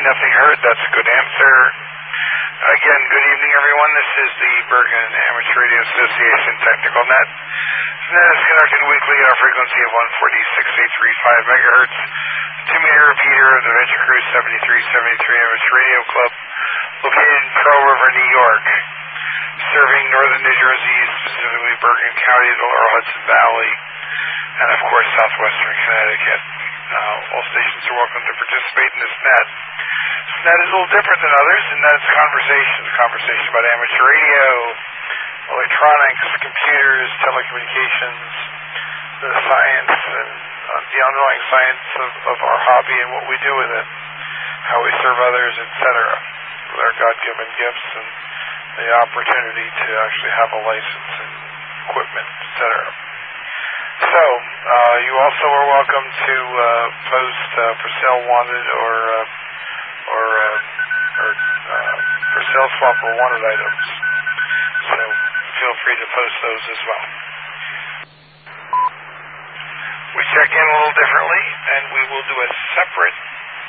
nothing heard. That's a good answer. Again, good evening, everyone. This is the Bergen Amateur Radio Association Technical Net. Net is conducted weekly at a frequency of 146.835 megahertz. 2-meter repeater of the Venture Crew 7373 Amateur Radio Club, located in Pearl River, New York, serving northern New Jersey, specifically Bergen County, the Lower Hudson Valley, and of course southwestern Connecticut. All stations are welcome to participate in this net. This net is a little different than others, and that's conversation about amateur radio, electronics, computers, telecommunications, the science, and the underlying science of our hobby and what we do with it, how we serve others, etc., with our God-given gifts and the opportunity to actually have a license and equipment, etc. So, you also are welcome to post for sale wanted or for sale swap or wanted items. So, feel free to post those as well. We check in a little differently, and we will do a separate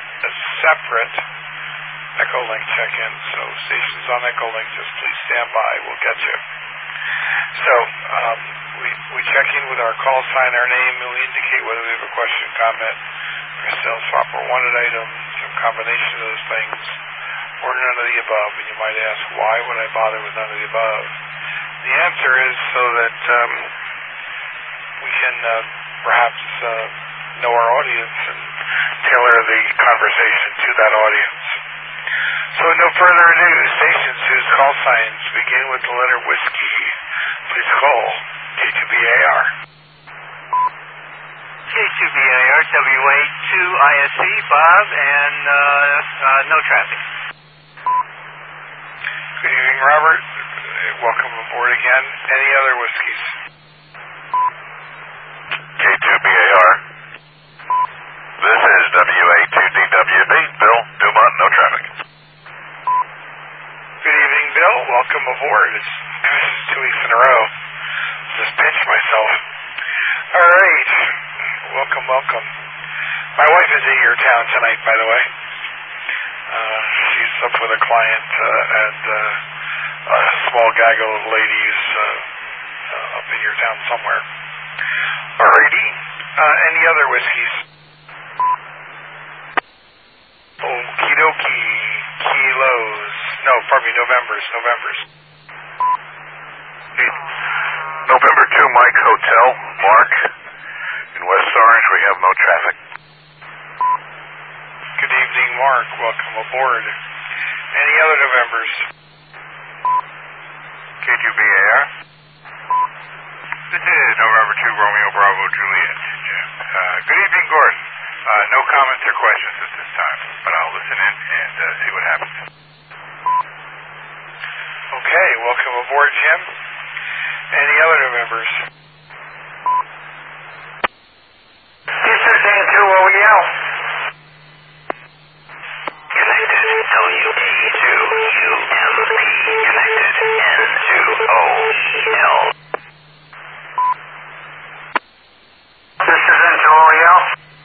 Echolink check-in. So, stations on Echolink, just please stand by. We'll get you. So, we check in with our call sign, our name, and we indicate whether we have a question, comment, for sale, swap, or wanted item, some combination of those things, or none of the above. And you might ask, why would I bother with none of the above? The answer is so that we can perhaps know our audience and tailor the conversation to that audience. So no further ado, stations whose call signs begin with the letter whiskey, please call K2BAR. K2BAR, WA2 ISC, Bob, and no traffic. Good evening, Robert. Welcome aboard again. Any other whiskeys? K2BAR. This is WA2DWB, Bill, Dumont, no traffic. Good evening, Bill. Welcome aboard. It's 2 weeks in a row. Just pinched myself. All right. Welcome. My wife is in your town tonight, by the way. She's up with a client and a small gaggle of ladies up in your town somewhere. All righty. Any other whiskeys? Okie dokie. Kilos. No, pardon me, Novembers. November 2, Mike Hotel, Mark. In West Orange, we have no traffic. Good evening, Mark. Welcome aboard. Any other Novembers? K2BAR. This is November 2, Romeo Bravo Juliet, Jim. Good evening, Gordon. No comments or questions at this time, but I'll listen in and see what happens. Okay, welcome aboard, Jim. Any other Novembers? This is N2OEL. Connected WA2UMP. Connected N2OEL. This is N2OEL.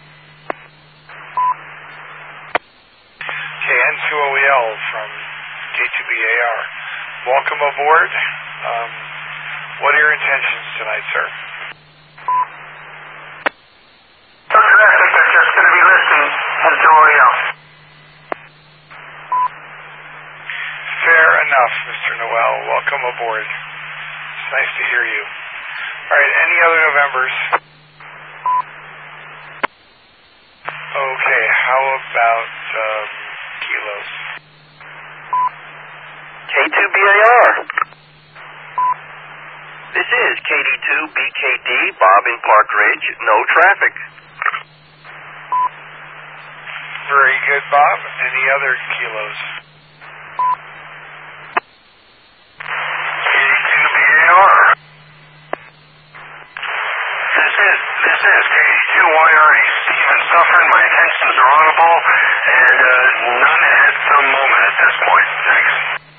Okay, N2OEL from K2BAR. Welcome aboard. What are your intentions tonight, sir? No traffic, I'm just going to be listening. N2OEL. Fair enough, Mr. Noel. Welcome aboard. It's nice to hear you. All right, any other Novembers? Okay, how about kilos? K2BAR. This is KD2BKD, Bob in Park Ridge, no traffic. Very good, Bob. Any other kilos? K2BAR. This is KD2YRE, Steven Suffern. My intentions are honorable, and none at the moment at this point. Thanks.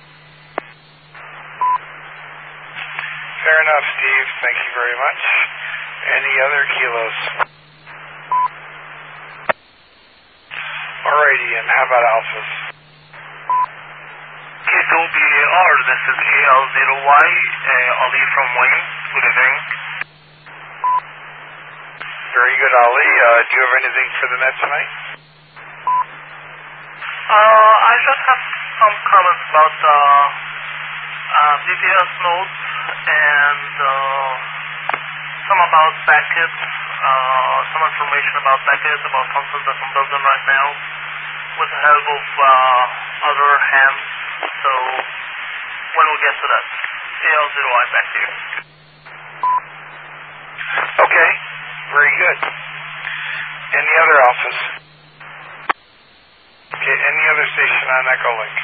Fair enough, Steve. Thank you very much. Any other kilos? All Alrighty, and how about alphas? K2BAR, this is AL0Y, Ali from Wayne. Good evening. Very good, Ali. Do you have anything for the net tonight? I just have some comments about DPS nodes and some about packets, some information about packets, about something that I'm building right now with the help of other hands. So when we get to that, AL0I, back to you. Okay, very good. Any other alphas? Okay, any other station on Echolink?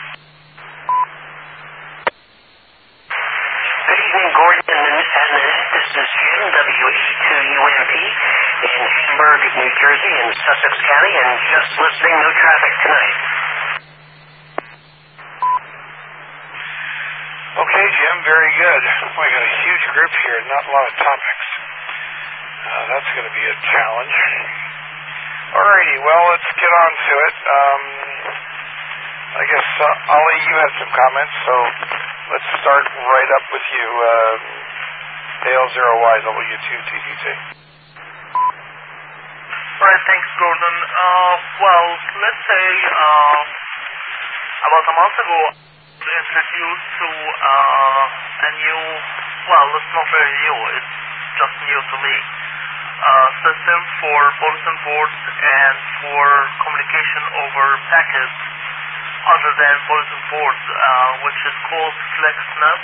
Good evening, Gordon and this is Jim, W82UMP, in Hamburg, New Jersey, in Sussex County, and just listening, no traffic tonight. Okay, Jim, very good. We got a huge group here, not a lot of topics. That's going to be a challenge. Alrighty, well, let's get on to it. I guess, Ali, you had some comments, so let's start right up with you. AL0YW2TDT. Right, thanks, Gordon. Well, let's say about a month ago, I was introduced to a new, well, it's not very new, it's just new to me, system for bulletin boards and for communication over packets other than bulletin boards, which is called FlexNet.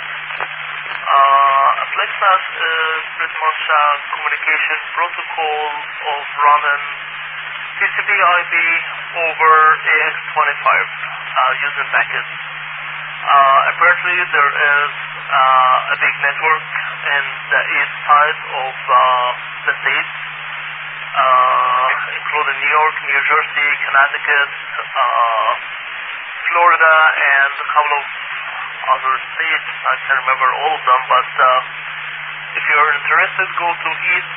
FlexNet is pretty much a communication protocol of running TCP/IP over AX25 using packets. Apparently there is a big network in the east side of the states, including New York, New Jersey, Connecticut, Florida, and a couple of other states. I can't remember all of them, but if you're interested, go to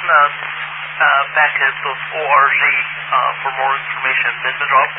eastnetpacket.org for more information. Let me drop.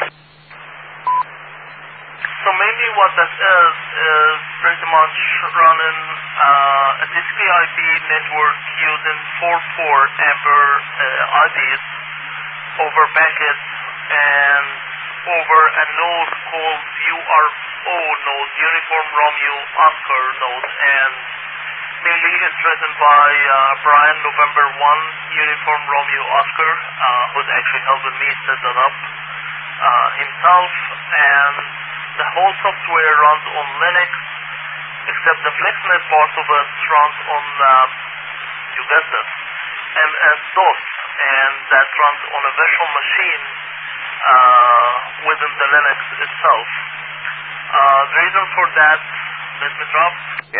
So mainly what that is pretty much running a TCP/IP network using 4.4 Ampere IPs over packets and over a node called URO node, Uniform Romeo Oscar node, and mainly it's written by Brian November 1 Uniform Romeo Oscar, who's actually helping me set that up himself, and the whole software runs on Linux, except the FlexNet part of it runs on, you guessed it, MS-DOS, and that runs on a virtual machine within the Linux itself. The reason for that, let me drop.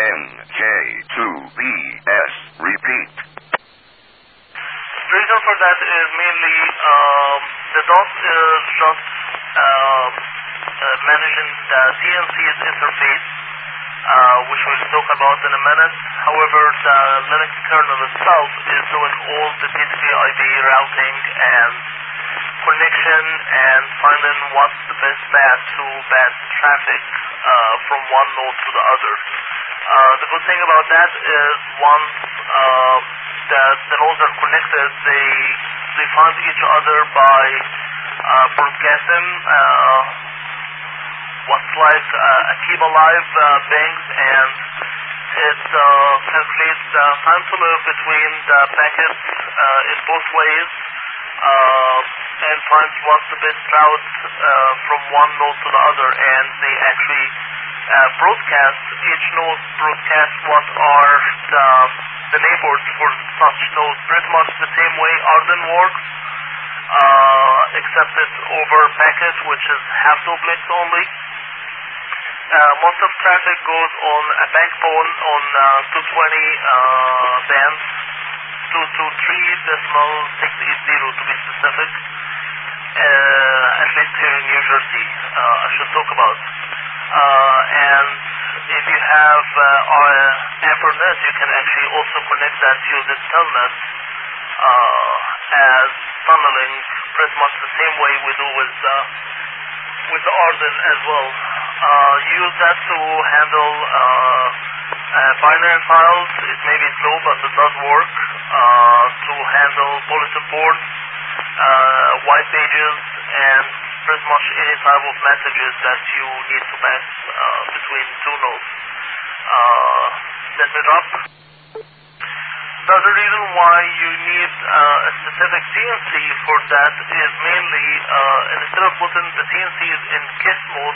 NK2BS, repeat. The reason for that is mainly the DOS is just managing the DNC's interface, which we'll talk about in a minute. However, the Linux kernel itself is doing all the TCP/IP routing and connection and finding what's the best path to pass traffic from one node to the other. The good thing about that is once the nodes are connected, they find each other by broadcasting what's like a keep alive pings, and it calculates the time to live between the packets in both ways, and finds what's the best route from one node to the other, and they actually broadcast, each node broadcasts what are the neighbors for such nodes, pretty much the same way Arden works, except it's over packet, which is half duplex only. Most of traffic goes on a backbone on 220 bands, 223.680 to be specific, at least here in New Jersey, I should talk about. And if you have AmperNet, you can actually also connect that using Telnet as tunneling, pretty much the same way we do with with the Arden as well. Use that to handle binary files. It may be slow, but it does work. To handle bulletin boards, white pages, and pretty much any type of messages that you need to pass between two nodes. Let me drop. The other reason why you need a specific TNC for that is mainly instead of putting the TNCs in KISS mode,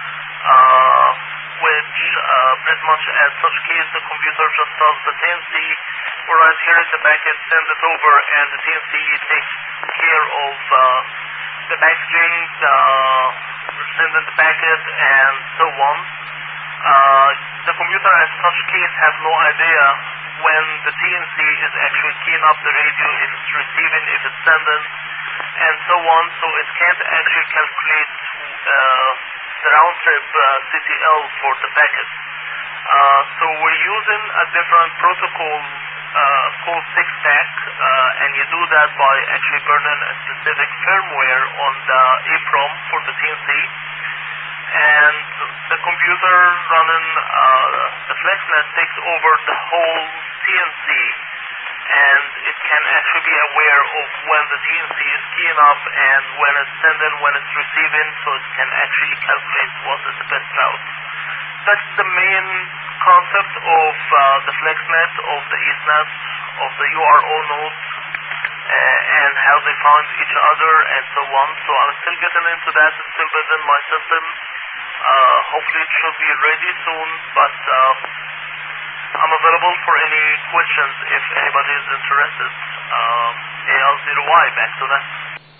which pretty much as such case the computer just does the TNC, whereas here is the packet, send it over, and the TNC takes care of the packaging, sending the packet, and so on. The computer as such case has no idea when the TNC is actually keying up the radio, if it's receiving, if it's sending, and so on, so it can't actually calculate the round trip CTL for the packet. So we're using a different protocol called SIGSTAC, and you do that by actually burning a specific firmware on the EEPROM for the TNC, and the computer running the FlexNet takes over the whole TNC, and it can actually be aware of when the TNC is keying up and when it's sending, when it's receiving, so it can actually calculate what is the best route. That's the main concept of the FlexNet, of the Ethernet, of the URO nodes, and how they find each other, and so on. So I'm still getting into that, it's still within my system. Hopefully it should be ready soon, but I'm available for any questions if anybody is interested. AL0Y, back to that.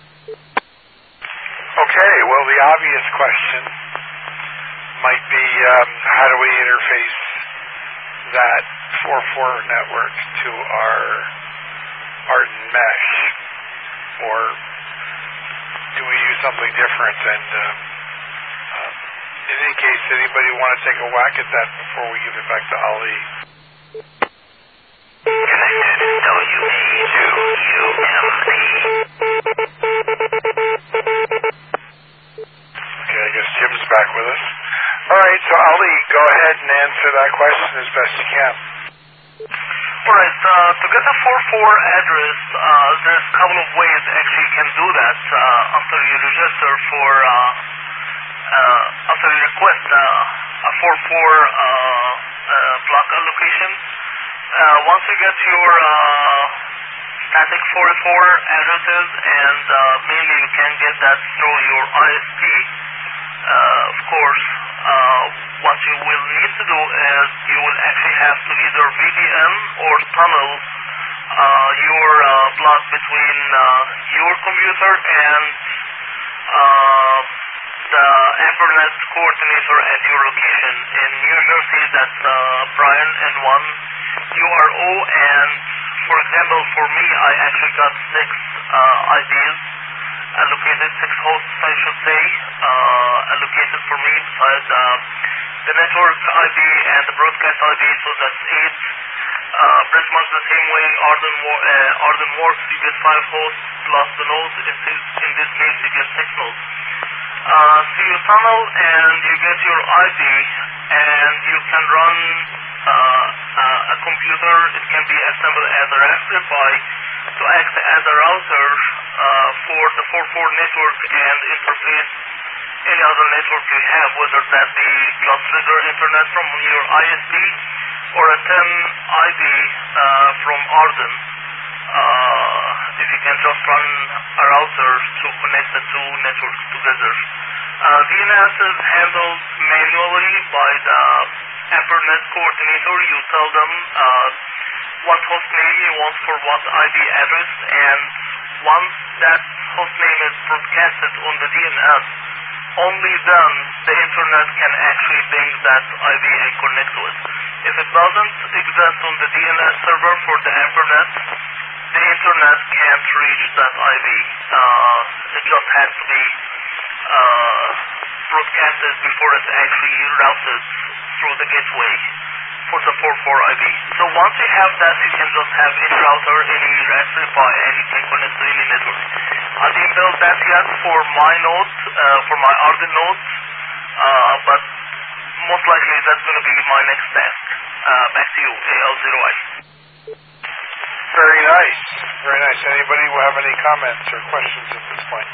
Okay, well, the obvious question might be how do we interface that 4.4 network to our Arden mesh, or do we use something different? And in any case, anybody want to take a whack at that before we give it back to Ali? Connected WA2UMP. Okay, I guess Jim's back with us. All right, so Ali, go ahead and answer that question as best you can. Alright, to get the 4.4 address, there's a couple of ways actually you can do that after you register for, after you request a 4.4 block allocation. Once you get your static 4.4 addresses, and mainly you can get that through your ISP, of course, what you will need to do is you will actually have to either VPN or tunnel your block between your computer and the AmberNet coordinator at your location. In New Jersey, that's Brian N1 URO, and for example, for me, I actually got 6 IDs allocated, 6 hosts, I should say, allocated for me besides the network ID and the broadcast ID, so that's 8. Pretty much the same way Arden works, you get 5 hosts plus the nodes. In this case, you get 6 nodes. So you tunnel and you get your ID, and you can run a computer. It can be assembled as a Raspberry Pi to act as a router for the 4.4 network and interface any other network you have, whether that be just regular internet from your ISP or a 10 ID from Arden. If you can just run a router to connect the two networks together. DNS is handled manually by the AmberNet coordinator. You tell them what host name you want for what IP address, and once that host name is broadcasted on the DNS, only then the internet can actually ping that IP and connect to it. If it doesn't exist on the DNS server for the AmberNet, the internet can't reach that IP. It just has to be broadcasted before it's actually routed through the gateway. for the 4.4 IP. So once you have that, you can just have any router, any Raspberry Pi, and you can connect to any network. I didn't build that yet for my nodes, for my Arden nodes, but most likely that's going to be my next task. Back to you, AL0I. Very nice. Very nice. Anybody will have any comments or questions at this point?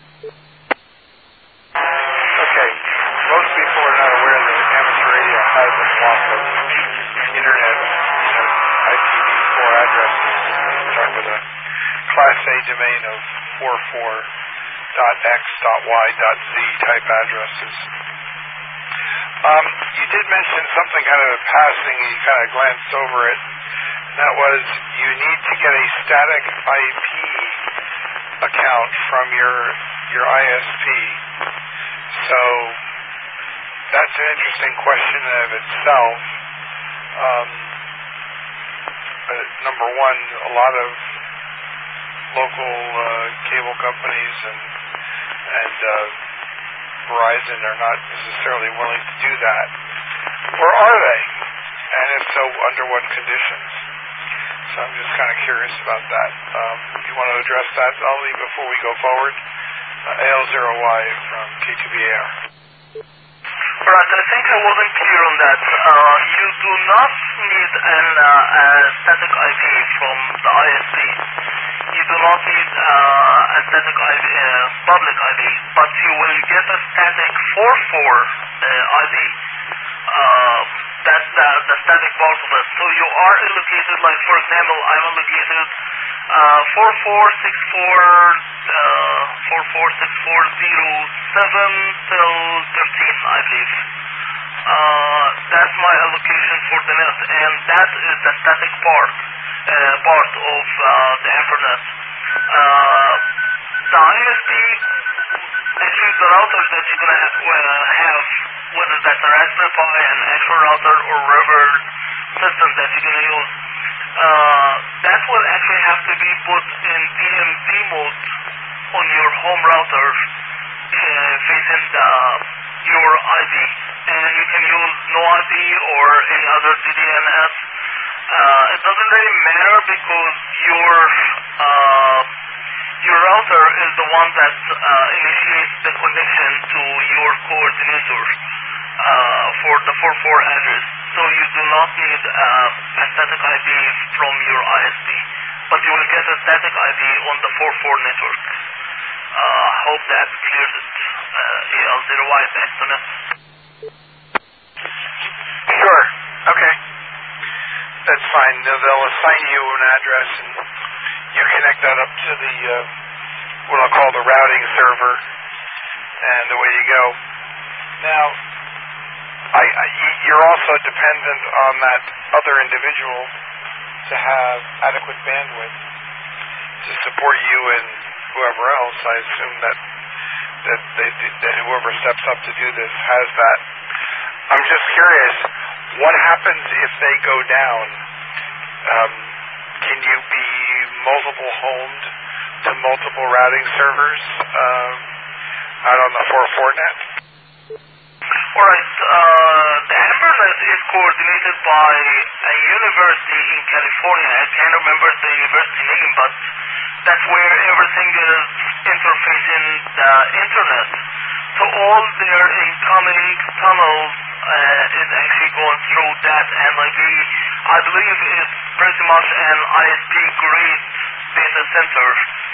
Okay. Most people are not aware that amateur radio has a block of internet IPv4 addresses. We start with a Class A domain of 44.x.y.z type addresses. You did mention something kind of in passing, and you kind of glanced over it. That was, you need to get a static IP account from your ISP. So that's an interesting question in of itself. Number one, a lot of local cable companies and Verizon are not necessarily willing to do that. Or are they? And if so, under what conditions? So I'm just kind of curious about that. You want to address that, Ali, before we go forward? AL0Y from K2BAR. Right, I think I wasn't clear on that. You do not need a static IP from the ISP. You do not need a static IP, public IP, but you will get a static 4.4 IP. That's the static part of it. So you are allocated, like for example, I'm allocated 446407 till 13, I believe. That's my allocation for the net, and that is the static part of the Internet. The ISP, actually the routers that you're going to have, whether that's a Raspberry Pi, an actual router, or whatever system that you're going to use, that will actually have to be put in DMZ mode on your home router facing your IP. And you can use no IP or any other DDNS. It doesn't really matter because your router is the one that initiates the connection to your coordinator for the 4.4 address. So you do not need a static IP from your ISP, but you will get a static IP on the 4.4 network. Hope that clears it. AL0Y, back to net. Sure. Okay. That's fine. They'll assign you an address, and you connect that up to the what I'll call the routing server, and away you go. Now, you're also dependent on that other individual to have adequate bandwidth to support you and whoever else. I assume that whoever steps up to do this has that. I'm just curious, what happens if they go down? Can you be multiple homed to multiple routing servers out on the 4.4 net? Alright, the AmberNet is coordinated by a university in California. I can't remember the university name, but that's where everything is interfacing the internet. So all their incoming tunnels is actually going through that, and I believe it's pretty much an ISP-grade data center,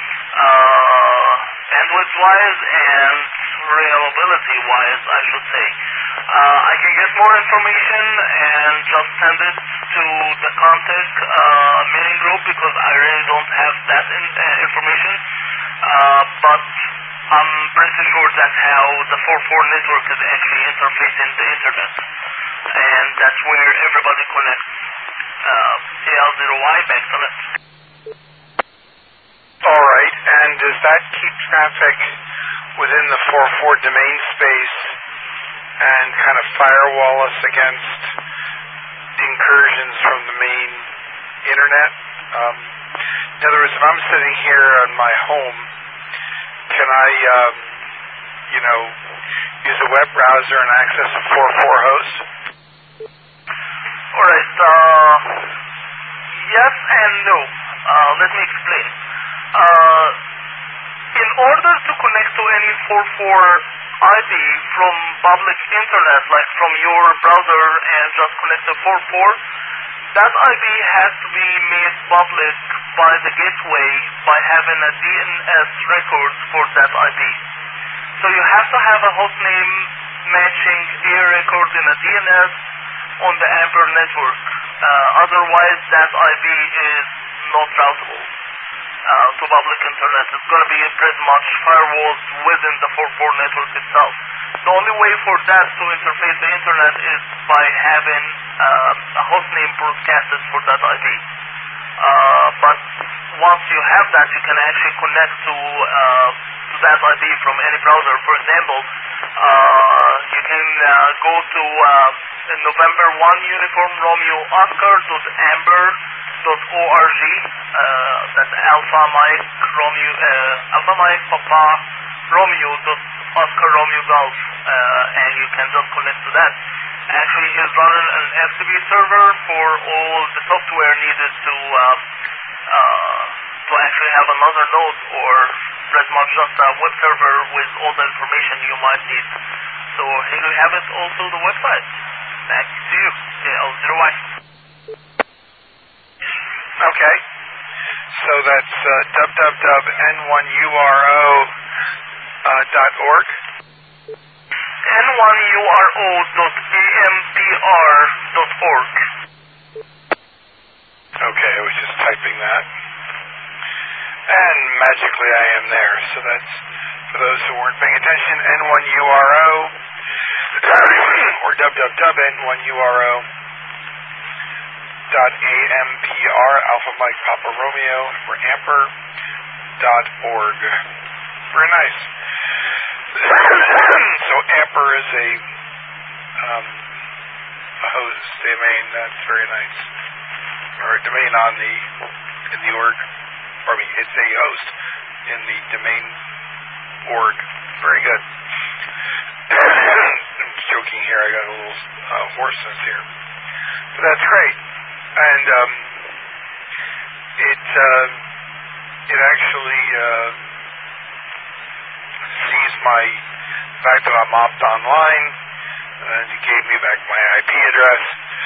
bandwidth-wise and reliability-wise, I should say. I can get more information and just send it to the contact mailing group because I really don't have that information, but I'm pretty sure that's how the 4.4 network is actually interfacing the internet, and that's where everybody connects. AL0Y, back to it. All right, and does that keep traffic within the 4.4 domain space and kind of firewall us against incursions from the main internet? In other words, if I'm sitting here on my home, can I, use a web browser and access a 4.4 host? Alright, yes and no. Let me explain. In order to connect to any 4.4 IP from public internet, like from your browser and just connect to 4.4, that IP has to be made public by the gateway by having a DNS record for that IP. So you have to have a hostname matching a record in a DNS on the Amber network. Otherwise, that IP is not routable to public internet. It's going to be pretty much firewalled within the 4.4 network itself. The only way for that to interface the internet is by having a hostname broadcasted for that IP. But once you have that, you can actually connect to that IP from any browser. For example, you can go to November 1 Uniform Romeo Oscar.amber.org. That's Alpha Mike Romeo Alpha Mike Papa Romeo.Oscar Romeo Golf, and you can just connect to that. Actually, he's running an FTP server for all the software needed to actually have another node, or pretty much just a web server with all the information you might need. So here we have it, also the website. Back to you, L0Y. Okay. So that's www.n1uro.org. n1uro.ampr.org. Okay, I was just typing that. And magically I am there. So that's, for those who weren't paying attention, N1URO or www.n1uro.ampr, Alpha Mike Papa Romeo, for amper.org. Very nice. So Amper is a host domain. That's very nice. Or a domain in the org. It's a host in the domain org. Very good. I'm joking here. I got a little hoarseness here. But that's great. And it actually sees my fact that I'm opt online, and it gave me back my IP address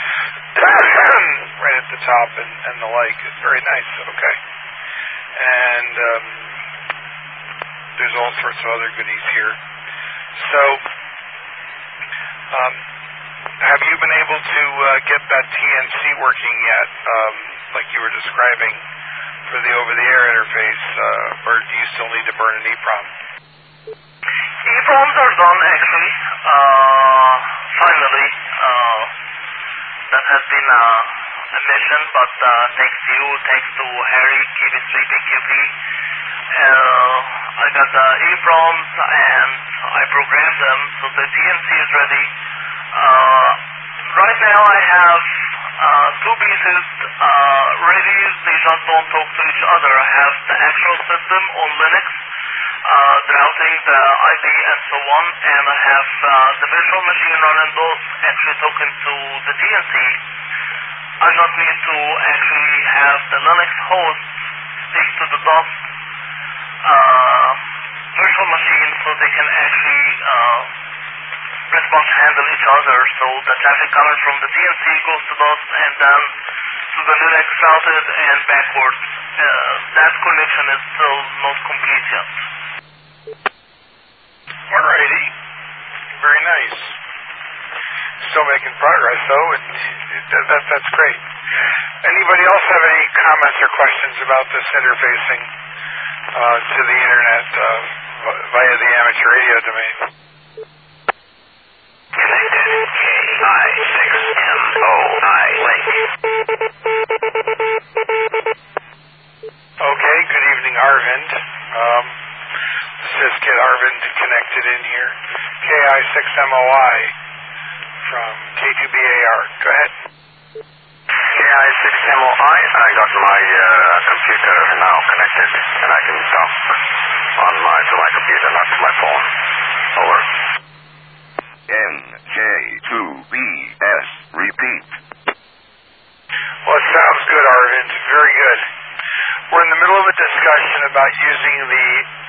right at the top and the like. It's very nice. Okay. And there's all sorts of other goodies here. So, have you been able to get that TNC working yet, like you were describing, for the over-the-air interface, or do you still need to burn an EEPROM? EEPROMs are done, actually. Finally, that has been a mission, but thanks to Harry, KB3PQP, I got the EEPROMs and I programmed them, so the DNC is ready. Right now I have two pieces ready. They just don't talk to each other. I have the actual system on Linux, the routing, the IP, and so on, and I have the virtual machine running those, actually talking to the DNC. I just need to actually have the Linux host stick to the DOS virtual machine so they can actually pretty much handle each other. So the traffic coming from the DNC goes to DOS and then to the Linux routed and backwards. That connection is still not complete yet. Alrighty. Very nice. Still making progress, though, and that's great. Anybody else have any comments or questions about this interfacing to the internet via the amateur radio domain? Connected. KI6MOI link. Okay, good evening, Arvind. This is Get Arvind connected in here. KI6MOI from K2BAR. Go ahead. KI6MOI, I got my computer now connected, and I can talk to my computer, not to my phone. Over. NJ2BS, repeat. about using the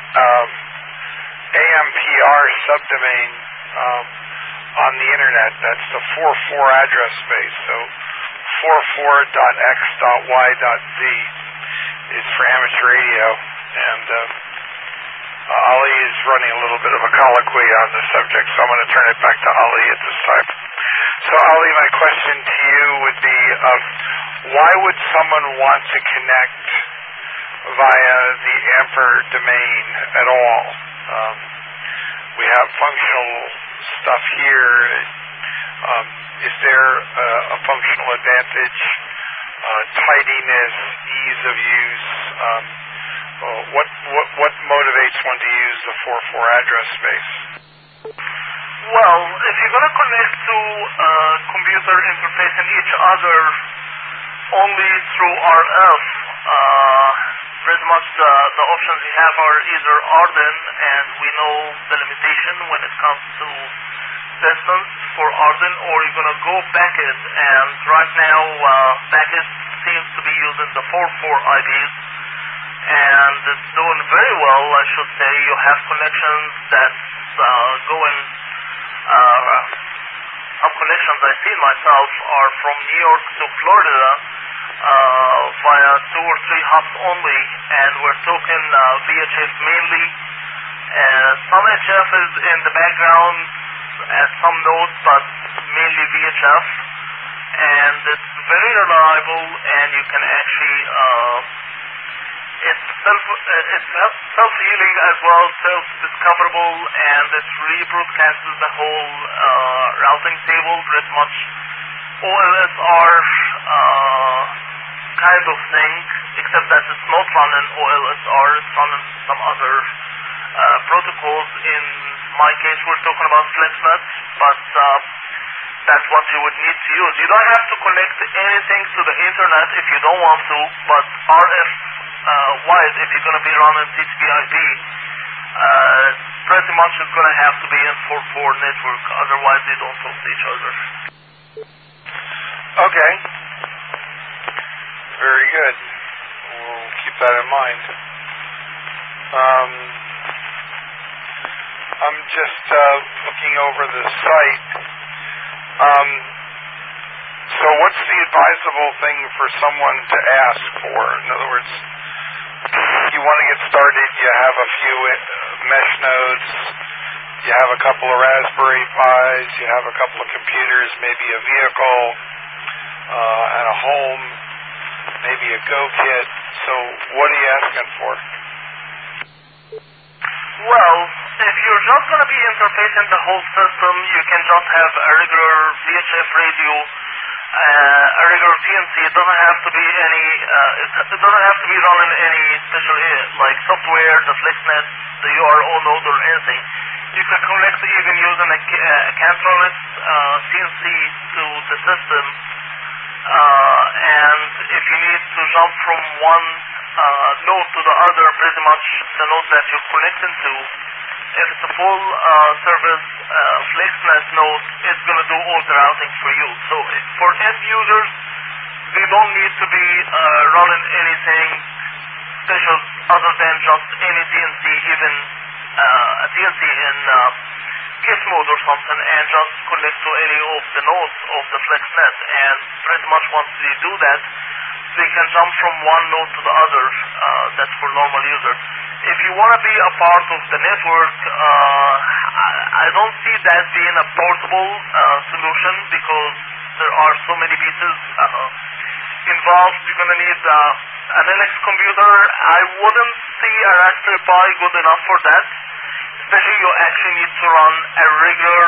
AMPR subdomain on the internet. That's the 44 address space. So 44.x.y.z is for amateur radio, and Ali is running a little bit of a colloquy on the subject, so I'm going to turn it back to Ali at this time. So Ali, my question to you would be, why would someone want to connect via the AMPR domain at all? We have functional stuff here. Is there a functional advantage, tidiness, ease of use? What motivates one to use the 44 address space? Well, if you're going to connect to computer interfacing each other only through RF, pretty much the options we have are either Arden, and we know the limitation when it comes to distance for Arden, or you're going to go Packet, and right now Packet seems to be using the 44 IBs, and it's doing very well, I should say. You have connections that's going, some connections I see myself are from New York to Florida via 2 or 3 hops only, and we're talking VHF mainly. Some HF is in the background at some nodes, but mainly VHF, and it's very reliable, and you can actually it's self-healing as well, self-discoverable, and it rebroadcasts the whole routing table, pretty much OLSR kind of thing, except that it's not running OLSR, it's running some other protocols. In my case, we're talking about FlexNet, but that's what you would need to use. You don't have to connect anything to the internet if you don't want to, but RF wise, if you're going to be running TCP/IP, pretty much it's going to have to be in 4.4 network, otherwise they don't talk to each other. Okay. Very good. We'll keep that in mind. I'm just looking over the site. So what's the advisable thing for someone to ask for? In other words, you want to get started, you have a few mesh nodes, you have a couple of Raspberry Pis, you have a couple of computers, maybe a vehicle, and a home, maybe a Go kit. So what are you asking for? Well, if you're just going to be interfacing the whole system, you can just have a regular VHF radio, a regular PNC. It doesn't have to be any, it doesn't have to be running any special like software, the FlexNet, the URO node, or anything. You can connect even using a Cantronic CNC to the system. And if you need to jump from one node to the other, pretty much the node that you're connecting to, if it's a full service FlexNet node, it's going to do all the routing for you. So for end users, they don't need to be running anything special other than just any TNC, even a TNC in KISS mode or something, and just connect to any of the nodes of the FlexNet. And pretty much once they do that, they can jump from one node to the other. That's for normal users. If you want to be a part of the network, I don't see that being a portable solution, because there are so many pieces involved. You're going to need an NX computer. I wouldn't see a Raspberry Pi good enough for that. Especially you actually need to run a regular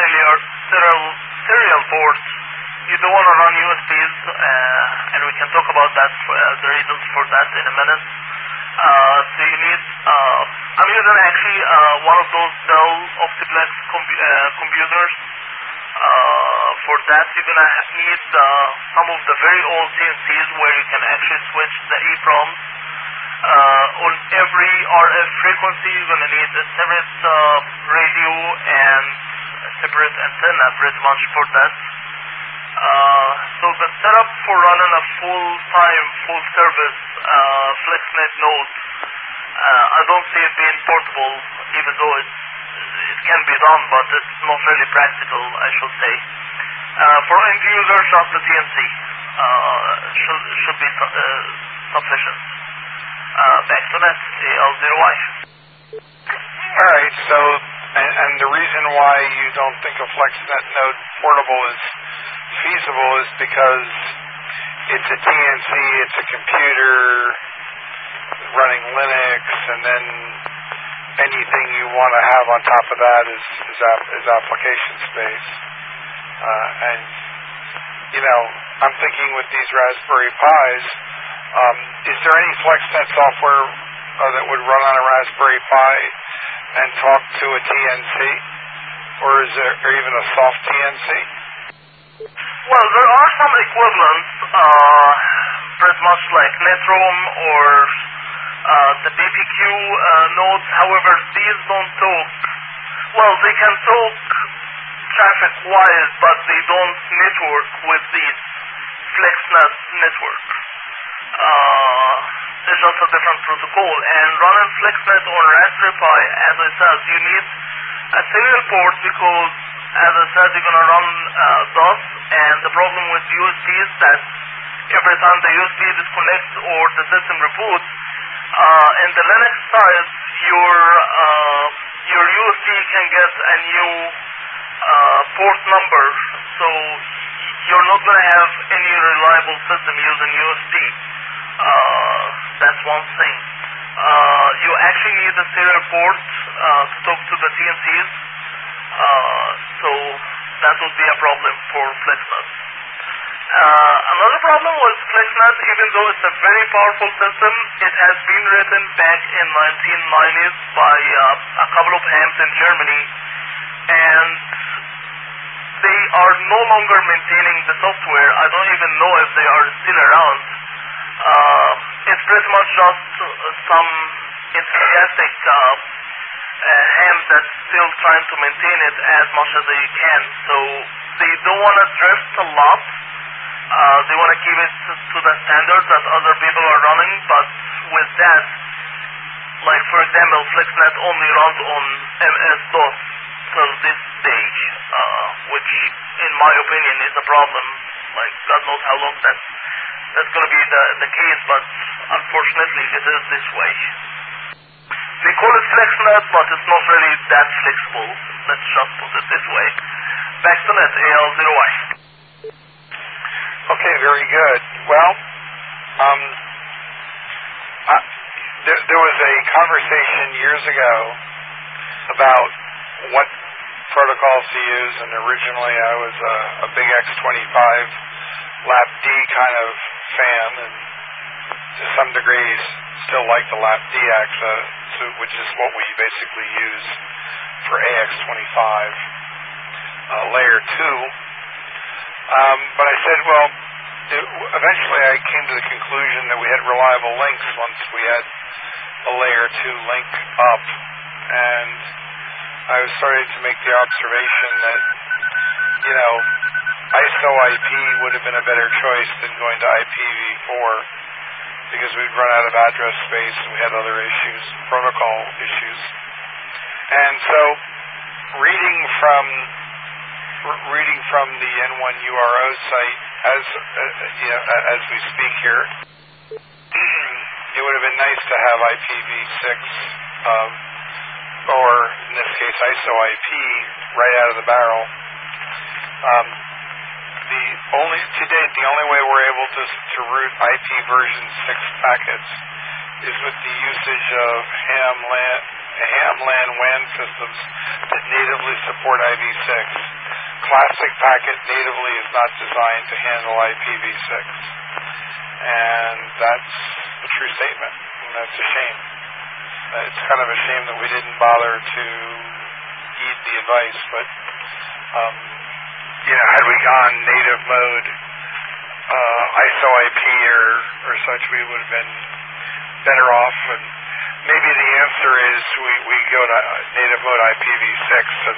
serial port. You don't want to run USBs, and we can talk about that, the reasons for that in a minute. So you need, I'm using actually one of those Dell Optiplex computers. For that, you're going to need some of the very old CNCs where you can actually switch the EEPROMs. On every RF frequency, you're going to need a separate radio and a separate antenna, pretty much, for that. So the setup for running a full-time, full-service FlexNet node I don't see it being portable, even though it can be done, but it's not really practical, I should say. For end users, just the TNC should be sufficient. Back to that, AL0Y. All right, so, and the reason why you don't think a FlexNet node portable is feasible is because it's a TNC, it's a computer running Linux, and then anything you want to have on top of that is application space. And, you know, I'm thinking with these Raspberry Pis, is there any FlexNet software that would run on a Raspberry Pi and talk to a TNC? Or is there even a soft TNC? Well, there are some equivalents, pretty much like Netroom or the BPQ nodes. However, these don't talk. Well, they can talk traffic-wise, but they don't network with these FlexNet network. It's just a different protocol. And running FlexNet on Raspberry Pi, as I said, you need a serial port because, as I said, you're going to run DOS, and the problem with USB is that every time the USB disconnects or the system reboots, in the Linux side, your USB can get a new port number, so you're not going to have any reliable system using USB. That's one thing. You actually need a serial port to talk to the TNCs, so that would be a problem for FlexNet. Another problem with FlexNet, even though it's a very powerful system, it has been written back in 1990s by a couple of hams in Germany, and they are no longer maintaining the software. I don't even know if they are still around. It's pretty much just some enthusiastic hams that's still trying to maintain it as much as they can. So they don't want to drift a lot. They want to keep it to the standards that other people are running, but with that, like for example, FlexNet only runs on MS-DOS till this stage, which in my opinion is a problem. Like God knows how long that's going to be the case, but unfortunately it is this way. They call it FlexNet, but it's not really that flexible. Let's just put it this way. Back to net, AL0Y. Okay, very good. Well, there was a conversation years ago about what protocols to use, and originally I was a big X25 LAP-D kind of fan, and to some degree still like the LAP-D access, which is what we basically use for AX25 layer 2. But I said, well, eventually I came to the conclusion that we had reliable links once we had a layer 2 link up, and I was starting to make the observation that, you know, ISO IP would have been a better choice than going to IPv4 because we'd run out of address space and we had other issues, protocol issues. And so reading from the N1URO site as we speak here, it would have been nice to have IPv6 or in this case ISO IP right out of the barrel. To date, the only way we're able to route IP version 6 packets is with the usage of ham LAN WAN systems that natively support IPv6. Classic packet natively is not designed to handle IPv6. And that's a true statement, and that's a shame. It's kind of a shame that we didn't bother to heed the advice, but had we gone native mode ISO IP or such, we would have been better off. And maybe the answer is we go to native mode IPv6 and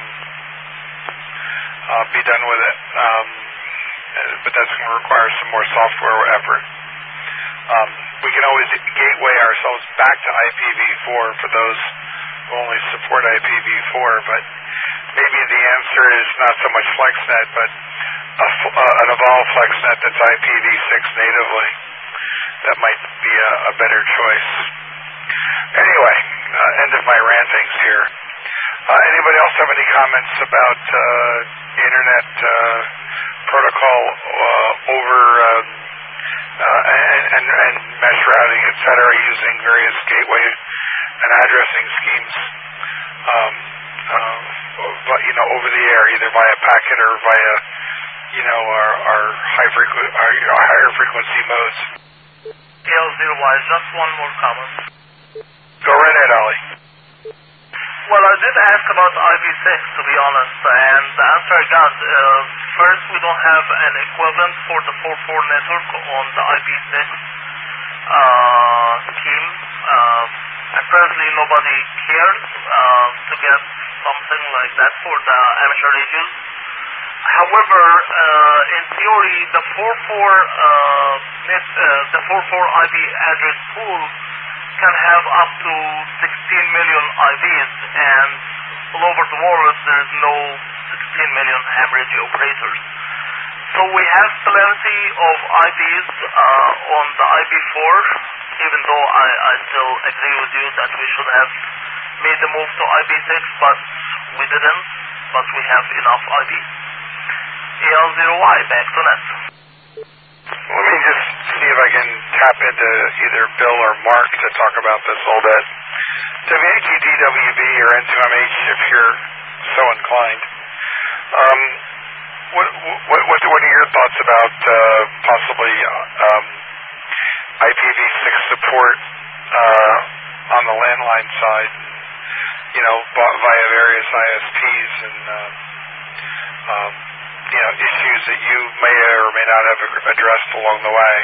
be done with it. But that's going to require some more software effort. we can always gateway ourselves back to IPv4 for those who only support IPv4, but maybe the answer is not so much FlexNet, but an evolved FlexNet that's IPv6 natively. That might be a better choice. Anyway, end of my rantings here. Anybody else have any comments about Internet protocol over and mesh routing, etc., using various gateway and addressing schemes, over the air, either via packet or via, our higher frequency modes. AL0Y, just one more comment. Go right ahead, Ali. Well, I did ask about IPv6, to be honest, and the answer I got is, first, we don't have an equivalent for the 4.4 network on the IPv6 scheme. Apparently, nobody cares to get something like that for the amateur radios. However, in theory, the 4.4 IP address pool can have up to 16 million IPs, and all over the world there is no 16 million ham radio operators. So we have plenty of IPs on the IP4, even though I still agree with you that we should have made the move to IP6, but we didn't, but we have enough IPs. AL0Y, back to net. Let me just see if I can tap into either Bill or Mark to talk about this a little bit. WHEDWB or N2MH, if you're so inclined. What are your thoughts about possibly IPv6 support on the landline side, via various ISPs and issues that you may or may not have addressed along the way?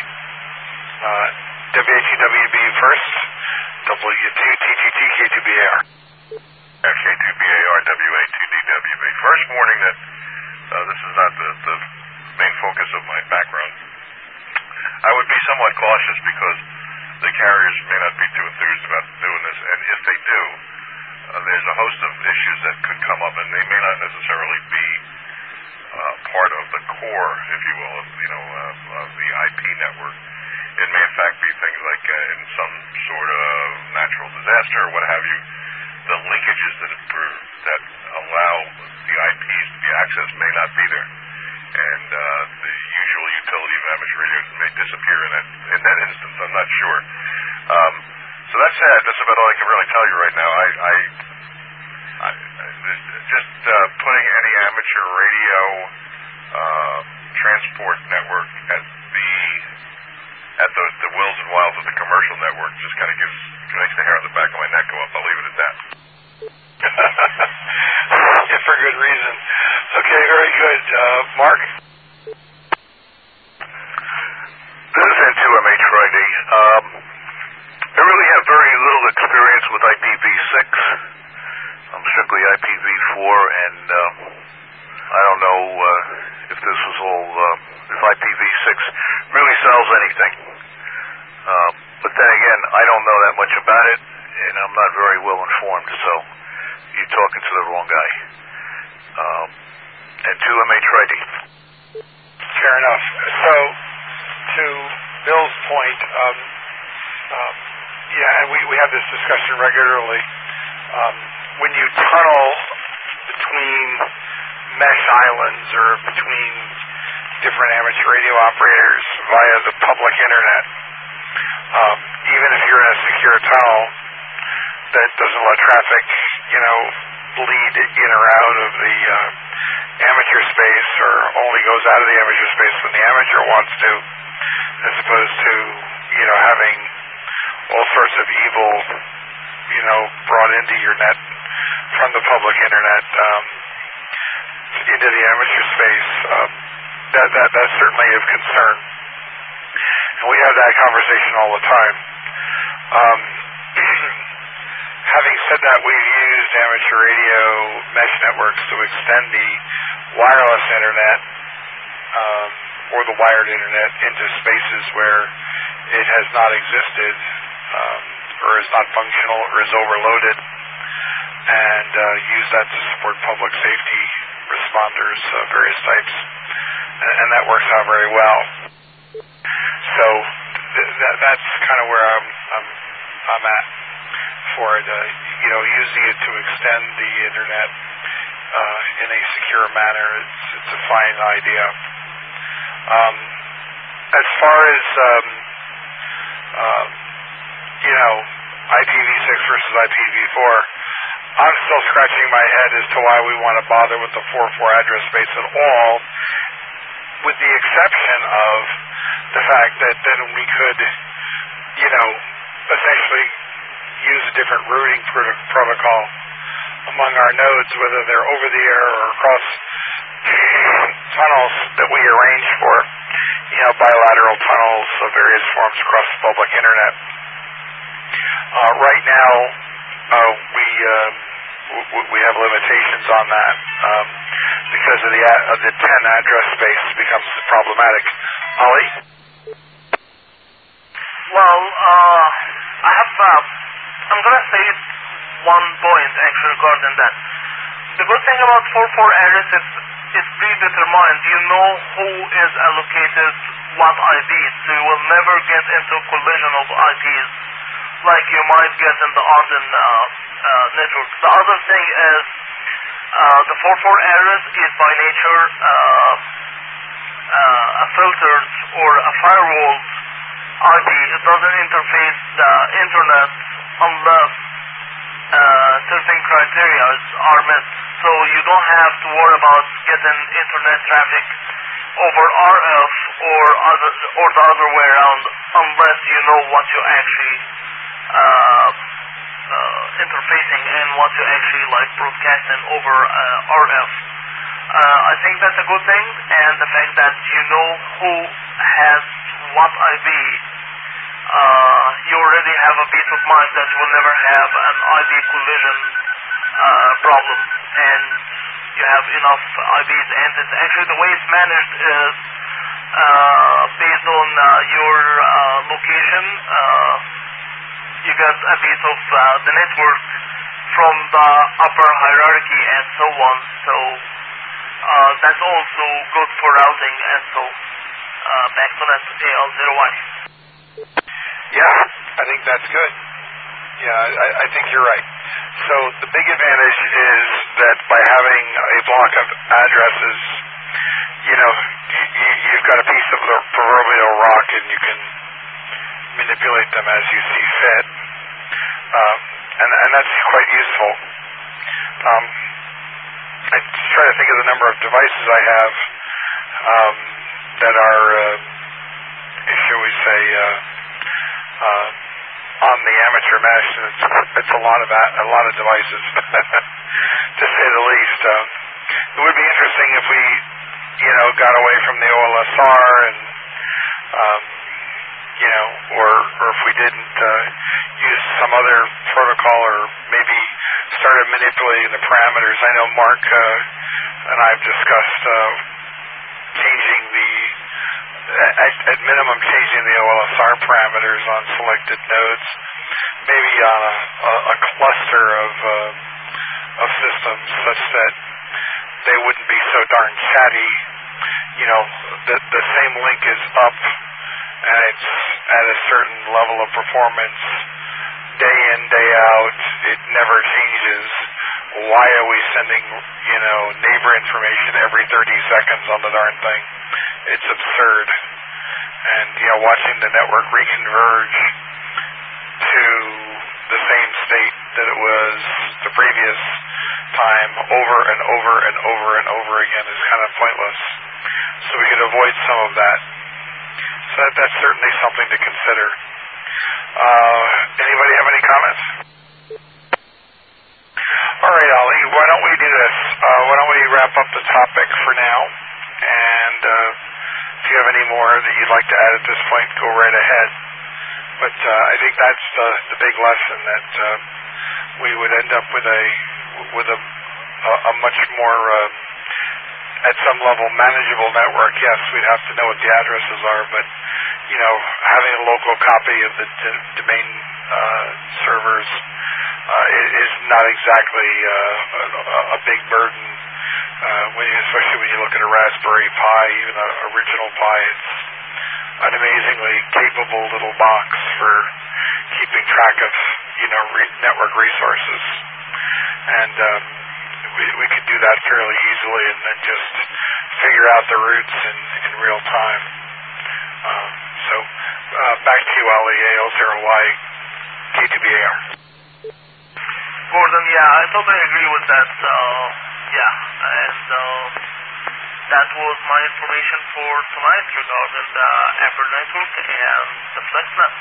WHEWB first, W2TGT-K2BAR. K2BAR, WA2DWB. First warning that this is not the main focus of my background. I would be somewhat cautious because the carriers may not be too enthused about doing this, and if they do, there's a host of issues that could come up, and they may not necessarily be part of the core, if you will, of the IP network. It may in fact be things like in some sort of natural disaster or what have you, the linkages that allow the IPs to be accessed may not be there, and the usual utility of amateur radios may disappear in that instance. I'm not sure. So that's sad. That's about all I can really tell you right now. Just putting any amateur radio transport network at the wills and wiles of the commercial network just kind of makes the hair on the back of my neck go up. I'll leave it at that. Yeah, for good reason. Okay, very good. Mark? This is N2MH Friday. I really have very little experience with IPv6. I'm strictly IPv4, and I don't know if this was all, if IPv6 really sells anything. But then again, I don't know that much about it, and I'm not very well informed, so you're talking to the wrong guy. N2MH Friday. Fair enough. So, to Bill's point, and we have this discussion regularly. When you tunnel between mesh islands or between different amateur radio operators via the public internet, even if you're in a secure tunnel that doesn't let traffic, bleed in or out of the amateur space, or only goes out of the amateur space when the amateur wants to, as opposed to, having all sorts of evil, brought into your net from the public internet into the amateur space, that's certainly of concern. And we have that conversation all the time. Having said that, we've used amateur radio mesh networks to extend the wireless internet or the wired internet into spaces where it has not existed corrupted, or is not functional, or is overloaded, and use that to support public safety responders of various types, and that works out very well. So that's kind of where I'm at for it. Using it to extend the internet in a secure manner, it's a fine idea. As far as IPv6 versus IPv4, I'm still scratching my head as to why we want to bother with the 4.4 address space at all, with the exception of the fact that then we could, essentially use a different routing protocol among our nodes, whether they're over the air or across tunnels that we arrange for, bilateral tunnels of various forms across the public internet. Right now, we have limitations on that because of the 10 address space becomes problematic. Ali? Well, I'm going to say one point actually regarding that. The good thing about 4.4 address is it's predetermined. You know who is allocated what IPs, so you will never get into collision of IPs like you might get in the Arden network. The other thing is the 4.4 address is by nature a filtered or a firewall IP. It doesn't interface the internet unless certain criteria are met. So you don't have to worry about getting internet traffic over RF or the other way around unless you know what you actually interfacing and what you actually like broadcasting over RF. I think that's a good thing, and the fact that you know who has what IP, you already have a peace of mind that you will never have an IP collision problem, and you have enough IPs, and it's actually the way it's managed is based on your location. You get a piece of the network from the upper hierarchy and so on. So that's also good for routing, and so back to that AL01. Yeah, I think that's good. Yeah, I think you're right. So the big advantage is that by having a block of addresses, you've got a piece of the proverbial rock and you can manipulate them as you see fit. And that's quite useful. I try to think of the number of devices I have that are, shall we say, on the amateur mesh, and it's a lot of devices, to say the least. It would be interesting if we, got away from the OLSR and, or if we didn't use some other protocol, or maybe started manipulating the parameters. I know Mark and I have discussed changing at minimum changing the OLSR parameters on selected nodes, maybe on a cluster of systems, such that they wouldn't be so darn chatty. The same link is up and it's at a certain level of performance day in, day out. It never changes. Why are we sending, neighbor information every 30 seconds on the darn thing? It's absurd. And, watching the network reconverge to the same state that it was the previous time over and over and over and over again is kind of pointless. So we could avoid some of that. So that's certainly something to consider. Anybody have any comments? All right, Ali, why don't we do this? Why don't we wrap up the topic for now? And if you have any more that you'd like to add at this point, go right ahead. But I think that's the big lesson, that we would end up with a much more, at some level, manageable network. Yes, we'd have to know what the addresses are, but having a local copy of the domain servers is not exactly a big burden. Especially when you look at a Raspberry Pi, even an original Pi, it's an amazingly capable little box for keeping track of network resources, and we could do that fairly easily, and then just figure out the routes in real time. So back to you, Ali. AL0Y K2BAR. Gordon, yeah, I totally agree with that. That was my information for tonight regarding the Amber network and the FlexNet.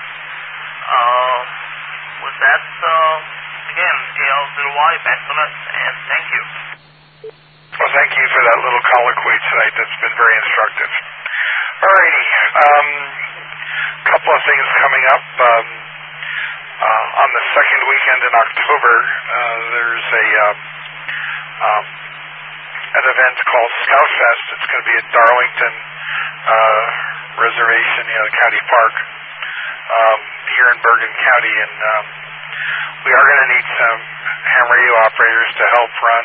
With that, again, AL0Y, back to us, and thank you. Well, thank you for that little colloquy tonight. That's been very instructive. Alrighty. Couple of things coming up. On the second weekend in October, there's an event called Scout Fest. It's going to be at Darlington Reservation, the county park, here in Bergen County, and we are going to need some ham radio operators to help run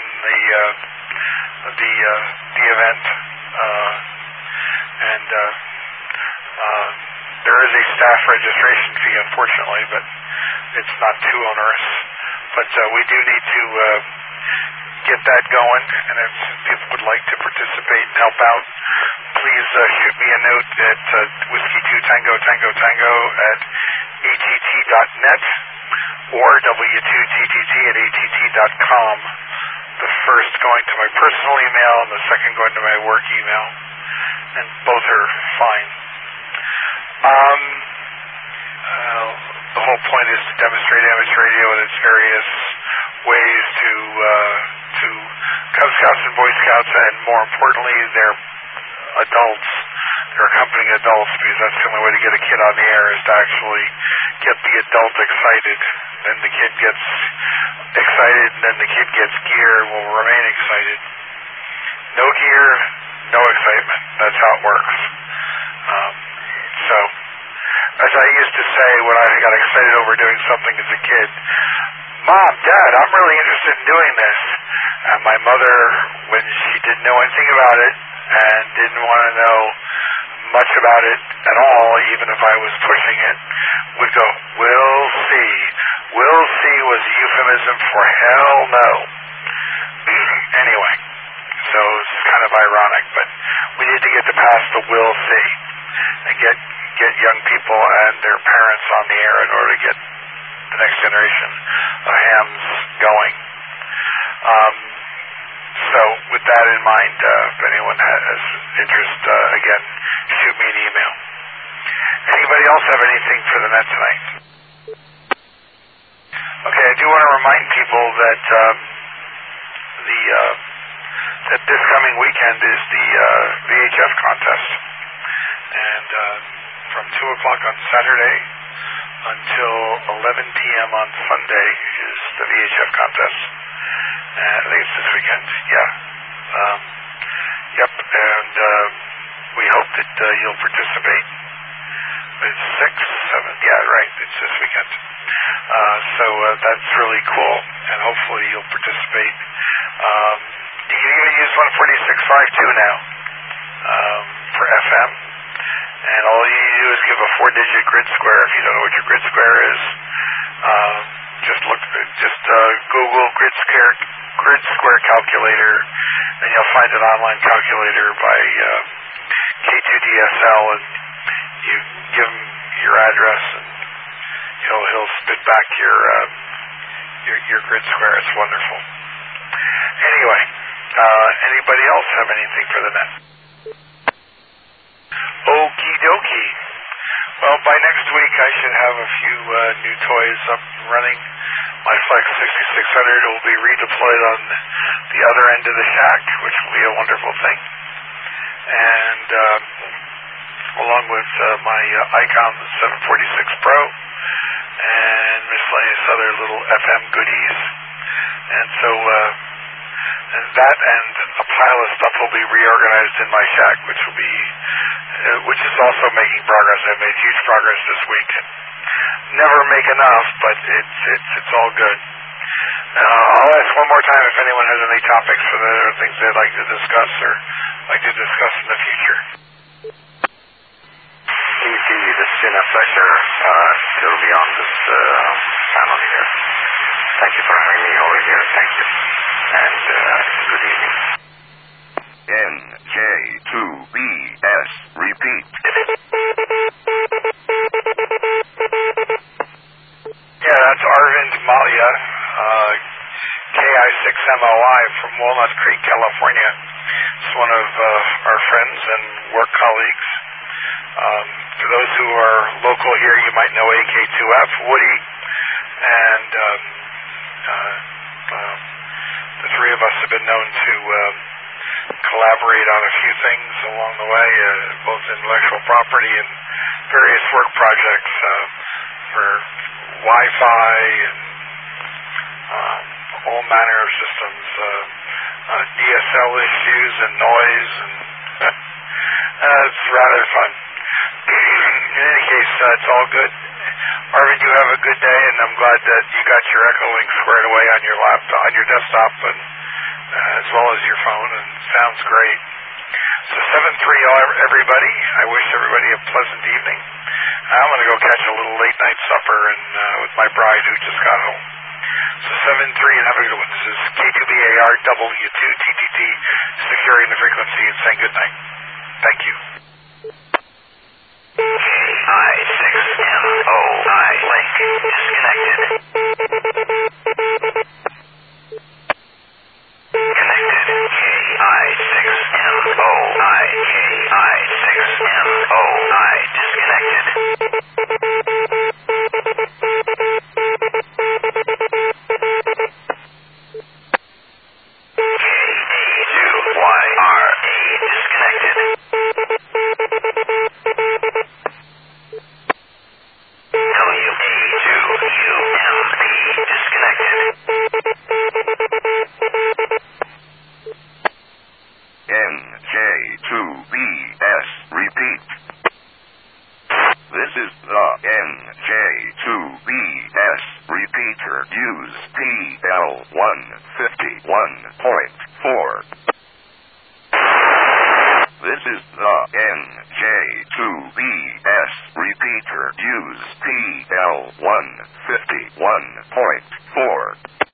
the event, and there is a staff registration fee, unfortunately, but it's not too onerous. But we do need to get that going, and if people would like to participate and help out, please shoot me a note at Whiskey 2 Tango Tango Tango at att.net or w2ttt@att.com. The first going to my personal email and the second going to my work email, and both are fine. The whole point is to demonstrate amateur radio in its various ways to Cub Scouts and Boy Scouts, and more importantly, their adults, their accompanying adults, because that's the only way to get a kid on the air is to actually get the adult excited. Then the kid gets excited, and then the kid gets gear and will remain excited. No gear, no excitement. That's how it works. So, as I used to say when I got excited over doing something as a kid, Mom, Dad, I'm really interested in doing this. And my mother, when she didn't know anything about it and didn't want to know much about it at all, even if I was pushing it, would go, "We'll see." "We'll see" was a euphemism for hell no. Anyway, so it's kind of ironic, but we need to get past the "we'll see" and get young people and their parents on the air in order to get the next generation of hams going. So with that in mind, if anyone has interest, again, shoot me an email. Anybody else have anything for the net tonight? Okay, I do want to remind people that that this coming weekend is the VHF contest, and from 2 o'clock on Saturday until 11 p.m. on Sunday is the VHF contest. I think it's this weekend. Yeah. Yep. And we hope that you'll participate. It's 6, 7. Yeah, right. It's this weekend. So that's really cool, and hopefully you'll participate. You can even use 146.52 now for FM. And all you do is give a 4-digit grid square. If you don't know what your grid square is, just Google grid square calculator, and you'll find an online calculator by K2DSL, and you give him your address, and he'll spit back your grid square. It's wonderful. Anyway, anybody else have anything for the net? Okie dokie. Well, by next week I should have a few new toys up and running. My Flex 6600 will be redeployed on the other end of the shack, which will be a wonderful thing. And along with my Icon 746 Pro and miscellaneous other little FM goodies. And so that and a pile of stuff will be reorganized in my shack, which will be which is also making progress. I've made huge progress this week. Never make enough, but it's all good. I'll ask one more time if anyone has any topics for that or things they'd like to discuss or like to discuss in the future. ET, this has been a pleasure to be on this panel here. Thank you for having me over here. Thank you. And good evening. NJ2BS, repeat. Yeah, that's Arvind Malia, KI6MOI from Walnut Creek, California. It's one of our friends and work colleagues. For those who are local here, you might know AK2F, Woody, and the three of us have been known to collaborate on a few things along the way, both intellectual property and various work projects for Wi-Fi and all manner of systems, DSL issues and noise, and it's rather fun. In any case, it's all good. Arvind, you have a good day, and I'm glad that you got your Echolink squared away on your laptop, on your desktop, and as well as your phone, and sounds great. So 7-3, everybody. I wish everybody a pleasant evening. I'm going to go catch a little late night supper and with my bride who just got home. So 7-3 and have a good one. This is K2BAR W2TTT securing the frequency and saying good night. Thank you. KI6MOI link disconnected. Connected. KI6MOI. KI6MOI disconnected. KA2YRA disconnected. WA2UMP disconnected. NJ2BS, repeat. This is the NJ2BS repeater. Use PL151.4. This is the NJ2BS repeater. Use PL151.4.